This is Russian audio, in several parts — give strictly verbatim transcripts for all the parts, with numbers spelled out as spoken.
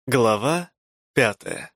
Глава пятая.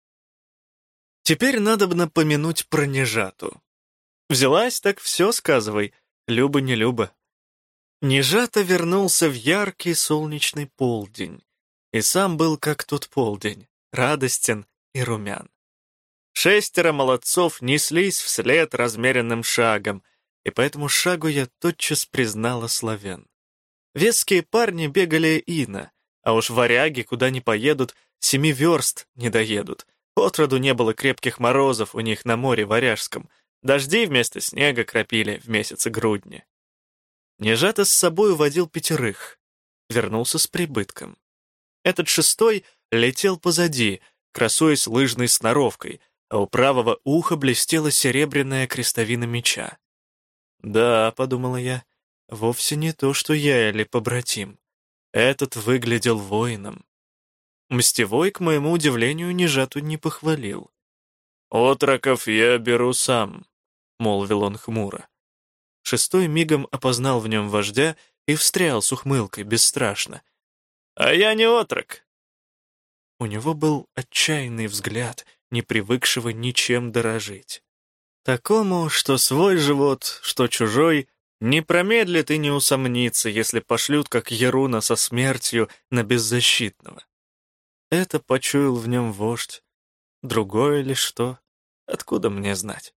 Теперь надобно помянуть про Нежату. Взялась, так все сказывай, Люба не Люба. Нежата вернулся в яркий солнечный полдень, и сам был как тот полдень, радостен и румян. Шестеро молодцов неслись вслед размеренным шагом, и по этому шагу я тотчас признала славян. Веские парни бегали ино, а уж варяги, куда ни поедут, семи верст не доедут. Отроду не было крепких морозов у них на море Варяжском. Дожди вместо снега кропили в месяце грудни. Нежата с собой уводил пятерых. Вернулся с прибытком. Этот шестой летел позади, красуясь лыжной сноровкой, а у правого уха блестела серебряная крестовина меча. «Да», — подумала я, — «вовсе не то, что я или побратим. Этот выглядел воином». Мстевой, к моему удивлению, Нежату не похвалил. «Отроков я беру сам», — молвил он хмуро. Шестой мигом опознал в нем вождя и встрял с ухмылкой бесстрашно. «А я не отрок». У него был отчаянный взгляд, не привыкшего ничем дорожить. Такому, что свой живот, что чужой, не промедлит и не усомнится, если пошлют, как Яруна со смертью, на беззащитного. Это почуял в нем вождь. Другое ли что? Откуда мне знать?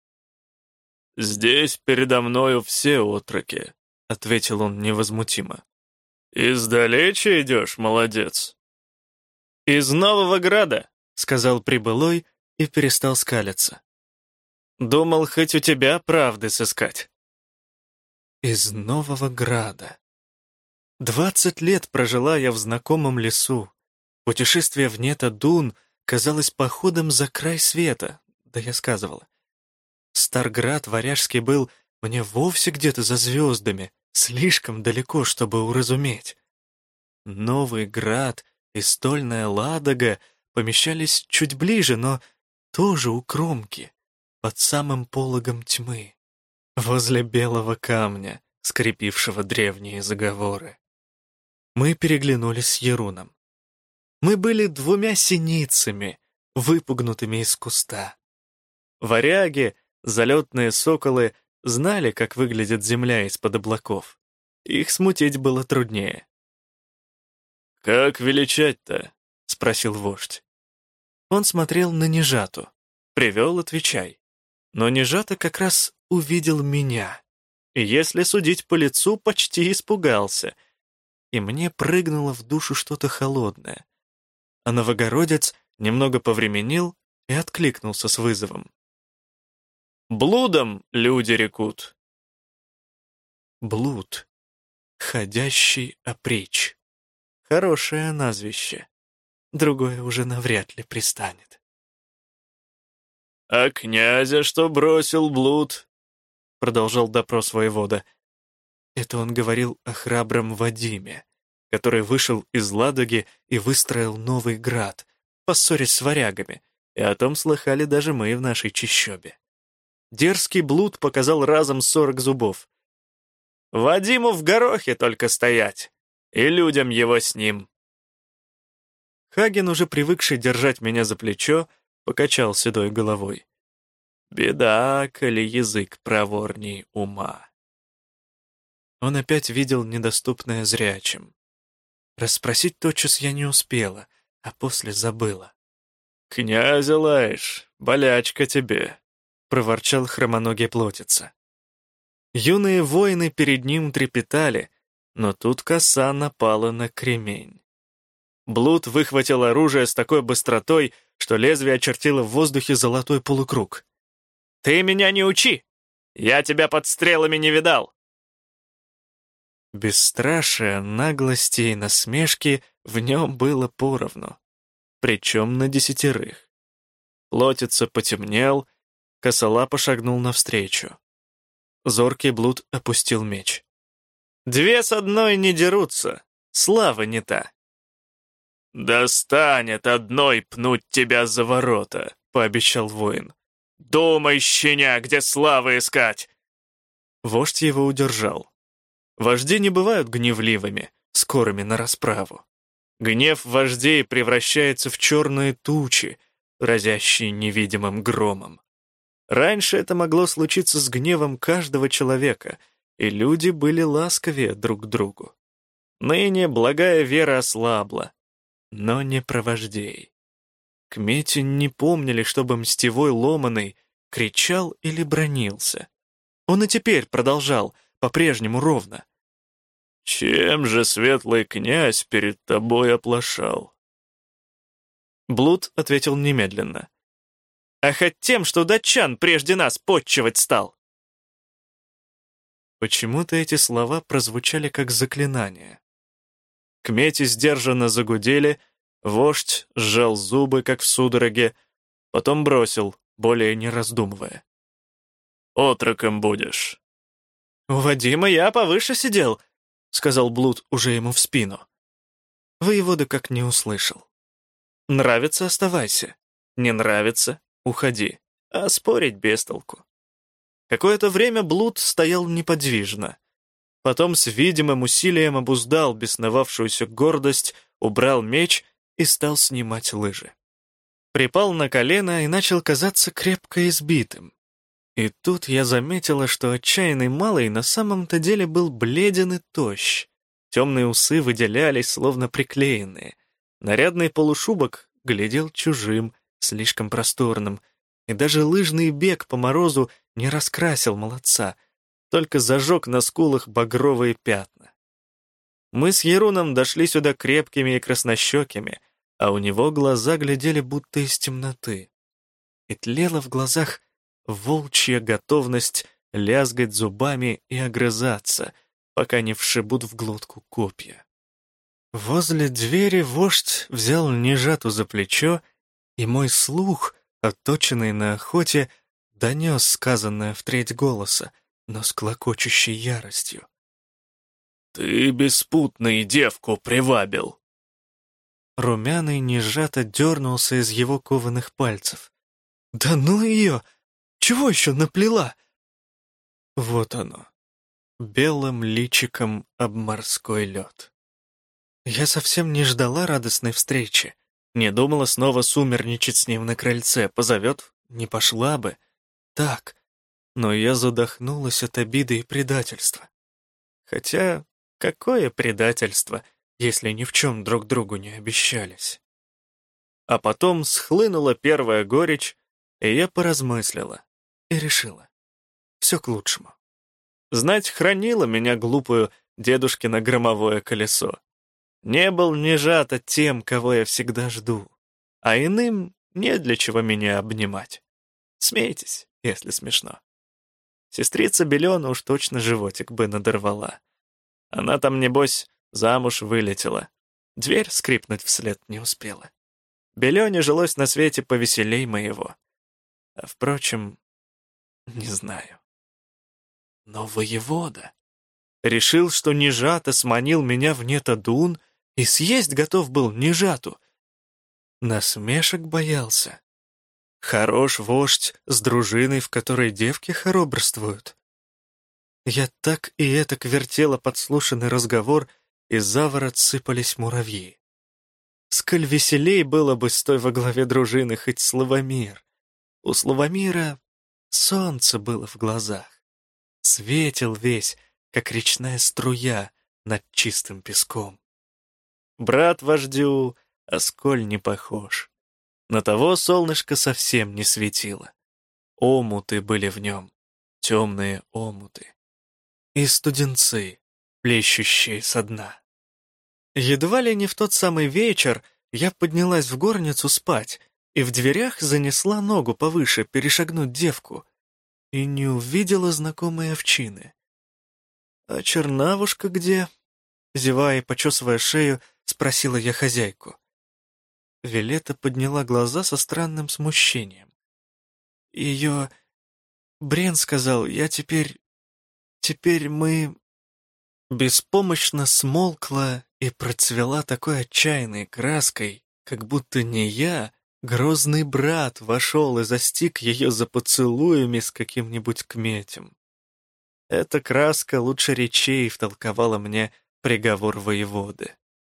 «Здесь передо мною все отроки», — ответил он невозмутимо. «Издалече идешь, молодец». «Из Нового Града», — сказал прибылой и перестал скалиться. «Думал, хоть у тебя правды сыскать». Из Нового Града. Двадцать лет прожила я в знакомом лесу. Путешествие в Нета-Дун казалось походом за край света, да я сказывала. Старград Варяжский был мне вовсе где-то за звездами, слишком далеко, чтобы уразуметь. Новый Град и Стольная Ладога помещались чуть ближе, но тоже у кромки, под самым пологом тьмы, возле белого камня, скрепившего древние заговоры. Мы переглянулись с Яруном. Мы были двумя синицами, выпугнутыми из куста. Варяги, залетные соколы, знали, как выглядит земля из-под облаков. Их смутить было труднее. «Как величать-то?» — спросил вождь. Он смотрел на Нежату. Привел, отвечай. Но Нежата как раз увидел меня. И если судить по лицу, почти испугался. И мне прыгнуло в душу что-то холодное. А новогородец немного повременил и откликнулся с вызовом. «Блудом люди рекут». Блуд. Ходящий опричь. Хорошее назвище. Другое уже навряд ли пристанет. «А князя, что бросил блуд?» — продолжал допрос воевода. Это он говорил о храбром Вадиме, который вышел из Ладоги и выстроил новый град, поссорясь с варягами, и о том слыхали даже мы в нашей чащобе. Дерзкий блуд показал разом сорок зубов. «Вадиму в горохе только стоять, и людям его с ним». Хаген, уже привыкший держать меня за плечо, покачал седой головой. «Беда, коли язык проворней ума». Он опять видел недоступное зрячим. Расспросить тотчас я не успела, а после забыла. «Князя лаешь, болячка тебе», — проворчал хромоногий плотица. Юные воины перед ним трепетали, но тут коса напала на кремень. Блуд выхватил оружие с такой быстротой, что лезвие очертило в воздухе золотой полукруг. «Ты меня не учи! Я тебя под стрелами не видал!» Бесстрашие, наглости и насмешки в нем было поровну, причем на десятерых. Плотица потемнел, косолапо шагнул навстречу. Зоркий блуд опустил меч. «Две с одной не дерутся, слава не та». «Достанет одной пнуть тебя за ворота», — пообещал воин. «Думай, щеня, где славы искать!» Вождь его удержал. Вожди не бывают гневливыми, скорыми на расправу. Гнев вождей превращается в черные тучи, разящие невидимым громом. Раньше это могло случиться с гневом каждого человека, и люди были ласковее друг к другу. Ныне благая вера ослабла, но не про вождей. Кмети не помнили, чтобы мстевой Ломаный кричал или бранился. Он и теперь продолжал, по-прежнему ровно. «Чем же светлый князь перед тобой оплошал?» Блуд ответил немедленно. «А хоть тем, что датчан прежде нас подчивать стал!» Почему-то эти слова прозвучали как заклинание. Кмети сдержанно загудели, вождь сжал зубы, как в судороге, потом бросил, более не раздумывая. «Отроком будешь». «У Вадима я повыше сидел», — сказал Блуд уже ему в спину. Воевода как не услышал. «Нравится — оставайся. Не нравится — уходи. А спорить без толку». Какое-то время Блуд стоял неподвижно. Потом с видимым усилием обуздал бесновавшуюся гордость, убрал меч и стал снимать лыжи. Припал на колено и начал казаться крепко избитым. И тут я заметила, что отчаянный малый на самом-то деле был бледен и тощ. Темные усы выделялись, словно приклеенные. Нарядный полушубок глядел чужим, слишком просторным, и даже лыжный бег по морозу не раскрасил молодца, только зажег на скулах багровые пятна. Мы с Еруном дошли сюда крепкими и краснощекими, а у него глаза глядели будто из темноты. И тлела в глазах волчья готовность лязгать зубами и огрызаться, пока не вшибут в глотку копья. Возле двери вождь взял Нежату за плечо, и мой слух, отточенный на охоте, донес сказанное в треть голоса, но с клокочущей яростью. «Ты беспутный девку привабил!» Румяный Нежата дернулся из его кованых пальцев. «Да ну ее! Чего еще наплела?» Вот оно, белым личиком об морской лед. Я совсем не ждала радостной встречи, не думала снова сумерничать с ним на крыльце, позовет, не пошла бы. Так, но я задохнулась от обиды и предательства. Хотя, какое предательство, если ни в чем друг другу не обещались? А потом схлынула первая горечь, и я поразмыслила и решила. Все к лучшему. Знать хранило меня глупую дедушкино громовое колесо. Не был Нежата тем, кого я всегда жду, а иным не для чего меня обнимать. Смейтесь, если смешно. Сестрица Белена уж точно животик бы надорвала. Она там, небось, замуж вылетела. Дверь скрипнуть вслед не успела. Белене жилось на свете повеселей моего. А, впрочем, не знаю. Но воевода решил, что Нежата сманил меня в Нетодун и съесть готов был Нежату. Насмешек боялся. Хорош вождь с дружиной, в которой девки хоробрствуют. Я так и этак вертела подслушанный разговор, и за ворот сыпались муравьи. Сколь веселей было бы, стой во главе дружины, хоть Славомир. У Славомира солнце было в глазах. Светил весь, как речная струя над чистым песком. Брат вождю, а сколь не похож. На того солнышко совсем не светило. Омуты были в нем, темные омуты. И студенцы, плещущие со дна. Едва ли не в тот самый вечер я поднялась в горницу спать и в дверях занесла ногу повыше перешагнуть девку и не увидела знакомой овчины. «А чернавушка где?» Зевая и почесывая шею, спросила я хозяйку. Вилета подняла глаза со странным смущением. Ее... Брен сказал, я теперь... Теперь мы... Беспомощно смолкла и процвела такой отчаянной краской, как будто не я, грозный брат, вошел и застиг ее за поцелуями с каким-нибудь кметем. Эта краска лучше речей втолковала мне приговор воеводы.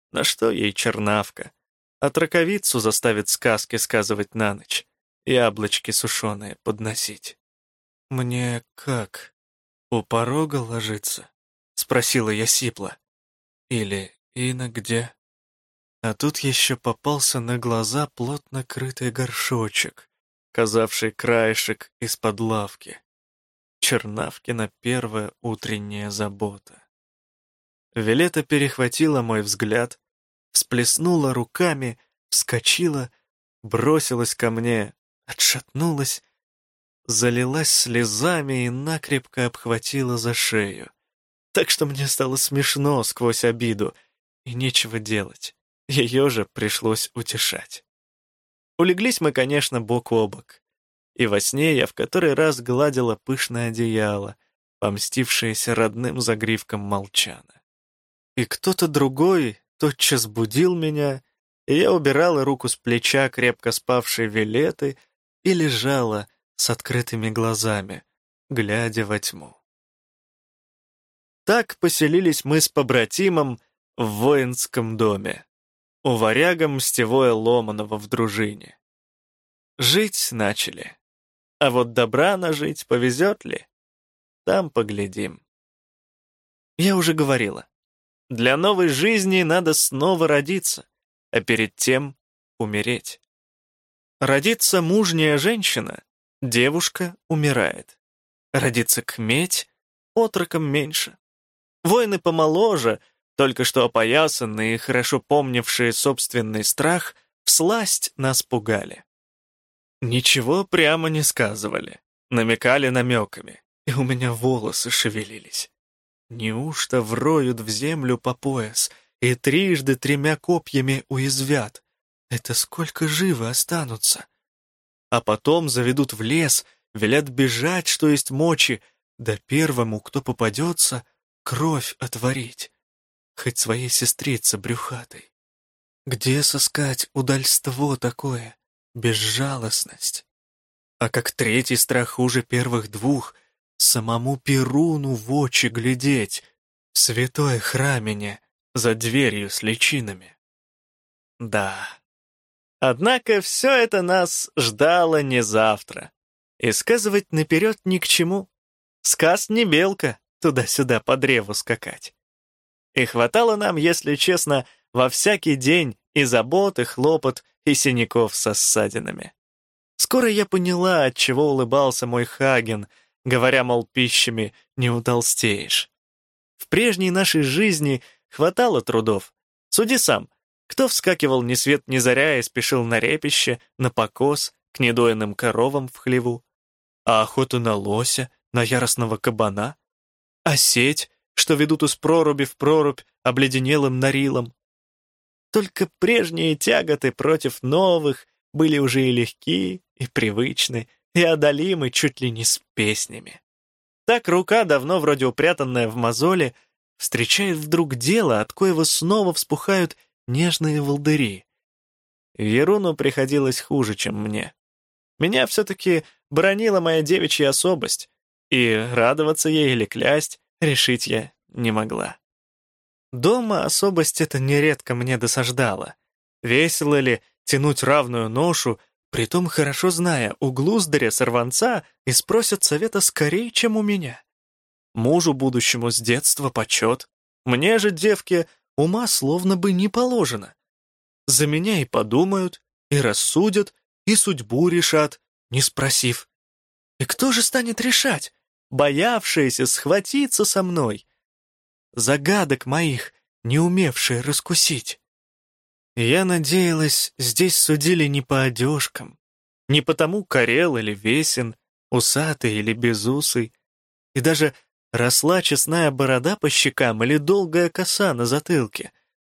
На что ей чернавка? А траковицу заставит сказки сказывать на ночь, яблочки сушеные подносить. «Мне как, у порога ложиться?» — спросила я сипло. «Или Ина где?» А тут еще попался на глаза плотно крытый горшочек, казавший краешек из-под лавки. Чернавкина первая утренняя забота. Вилета перехватила мой взгляд, всплеснула руками, вскочила, бросилась ко мне, отшатнулась, залилась слезами и накрепко обхватила за шею. Так что мне стало смешно сквозь обиду, и нечего делать. Ее же пришлось утешать. Улеглись мы, конечно, бок о бок. И во сне я в который раз гладила пышное одеяло, помстившееся родным загривком молчана. И кто-то другой тотчас будил меня, и я убирала руку с плеча крепко спавшей Вилеты и лежала с открытыми глазами, глядя во тьму. Так поселились мы с побратимом в воинском доме, у варяга Мстевое Ломанова в дружине. Жить начали. А вот добра нажить повезет ли? Там поглядим. Я уже говорила, для новой жизни надо снова родиться, а перед тем умереть. Родится мужняя женщина, девушка умирает. Родится кметь, отроком меньше. Воины помоложе, только что опоясанные и хорошо помнившие собственный страх, всласть нас пугали. Ничего прямо не сказывали, намекали намеками, и у меня волосы шевелились. Неужто вроют в землю по пояс и трижды тремя копьями уязвят? Это сколько живы останутся? А потом заведут в лес, велят бежать, что есть мочи, да первому, кто попадется, кровь отварить, хоть своей сестрице брюхатой. Где сыскать удальство такое, безжалостность? А как третий страх хуже первых двух, самому Перуну в очи глядеть, в святой храмине, за дверью с личинами. Да. Однако все это нас ждало не завтра. И сказывать наперед ни к чему. Сказ не белка, туда-сюда по древу скакать. И хватало нам, если честно, во всякий день и забот, и хлопот, и синяков со ссадинами. Скоро я поняла, отчего улыбался мой Хаген, говоря, мол, пищами не утолстеешь. В прежней нашей жизни хватало трудов. Суди сам, кто вскакивал ни свет ни заря и спешил на репище, на покос, к недоенным коровам в хлеву? А охота на лося, на яростного кабана? А сеть, что ведут из проруби в прорубь обледенелым нарилом? Только прежние тяготы против новых были уже и легки, и привычны, и одолимы чуть ли не с песнями. Так рука, давно вроде упрятанная в мозоли, встречает вдруг дело, от коего снова вспухают нежные волдыри. Еруну приходилось хуже, чем мне. Меня все-таки бронила моя девичья особость, и радоваться ей или клясть решить я не могла. Дома особость эта нередко мне досаждала. Весело ли тянуть равную ношу, притом хорошо зная, у глуздаря-сорванца и спросят совета скорее, чем у меня. Мужу будущему с детства почет, мне же, девке, ума словно бы не положено. За меня и подумают, и рассудят, и судьбу решат, не спросив. И кто же станет решать, боявшиеся схватиться со мной? Загадок моих, не умевшие раскусить. Я надеялась, здесь судили не по одежкам, не потому корел или весен, усатый или безусый, и даже росла честная борода по щекам или долгая коса на затылке.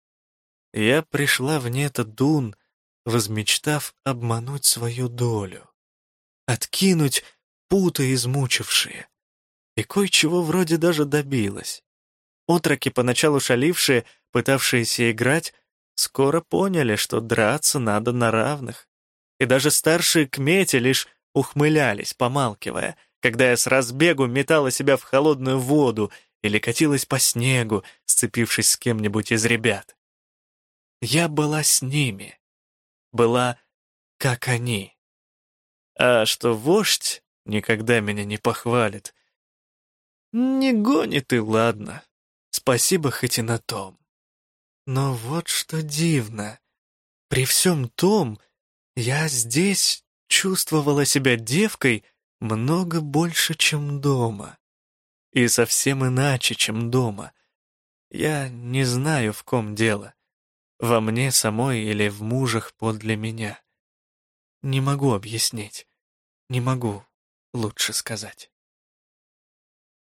Я пришла в Нета-Дун, возмечтав обмануть свою долю, откинуть путы измучившие, и кое-чего вроде даже добилась. Отроки, поначалу шалившие, пытавшиеся играть, скоро поняли, что драться надо на равных. И даже старшие кмети лишь ухмылялись, помалкивая, когда я с разбегу метала себя в холодную воду или катилась по снегу, сцепившись с кем-нибудь из ребят. Я была с ними, была как они. А что вождь никогда меня не похвалит, не гонит и ладно. Спасибо хоть и на том. Но вот что дивно. При всем том, я здесь чувствовала себя девкой много больше, чем дома. И совсем иначе, чем дома. Я не знаю, в ком дело. Во мне самой или в мужах подле меня. Не могу объяснить. Не могу лучше сказать.